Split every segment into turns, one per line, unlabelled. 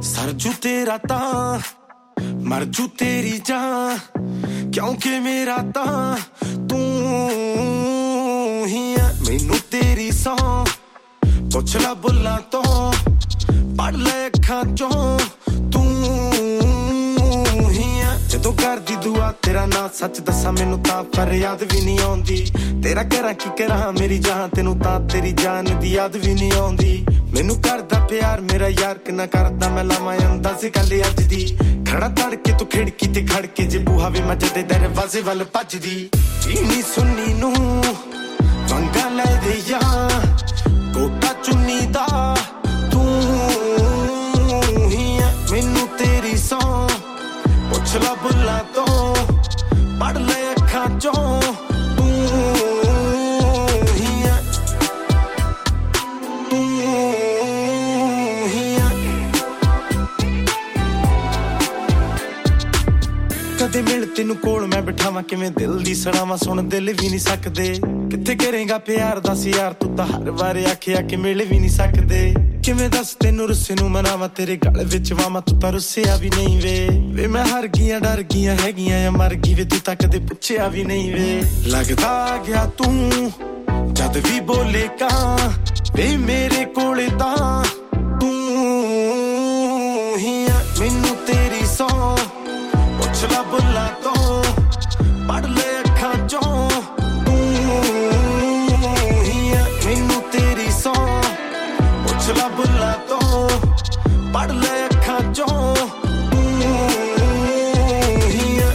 सरजू तेरा तां मर जू तेरी जान क्योंकि मेरा तां तू ही है मैनू तेरी सौ पुछ ला बुल्ला तो पढ़ ले अखां चों तू ही है जदों करदी दुआ तेरा ना सच दसा मैनू तां फरियाद भी नहीं आउंदी तेरा करा की करा मेरी जान तेनू तां तेरी जान दी याद भी नहीं आउंदी मैनू करदा प्यार मेरा यार किन्ना करदा मैं लावां अंदाज़े गल अज दी खड़ा तड़के तू खिड़की ते खड़ के जे बूहा वे मैं जदे दरवाजे वल भजदी इन्नी सुन्नी नू वंगा ले दे या कोटा चुन्नी दा तू ही है मैनू तेरी सौ पुछ ला बुल्ला तो पढ़ ले अखां चों कदे मिल तेनू कोल मैं बिठावां किवें दिल दी सड़ावां सुन दिल भी नहीं सकदे किथे करेगा प्यार दस यार तू तां हर वार आखिया कि मिल भी नहीं सकदे किवें दस तेनू रुस्से नू मनावां तेरे गल विच वावां तू तां रुस्सिया भी नहीं वे मैं हार गियां डर गियां हैगियां या मर गई वे तू तां कदे पुछया भी नहीं वे लगदा गया तू जद भी बोले का वे मेरे कोले तां तू ही है मैनू तेरी सौ पुछ ला बुल्ला तो पढ़ ले अखां चों तू ही है मैनू तेरी सौ पुछ ला बुल्ला तो पढ़ ले अखां चों तू ही है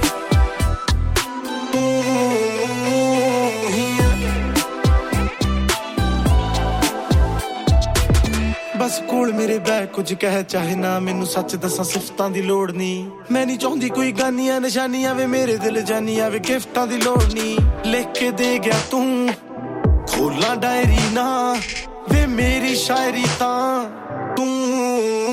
बस कोल मेरे बैग कुछ कह चाहे ना मैनू सच दसा सिफतां दी लोड़ नहीं मैं नहीं चाहती कोई गानियां निशानियां वे मेरे दिल जानियां वे गिफ्टां दी लोड़ नहीं लिख के दे गया तू खोला डायरी ना वे मेरी शायरी तां तू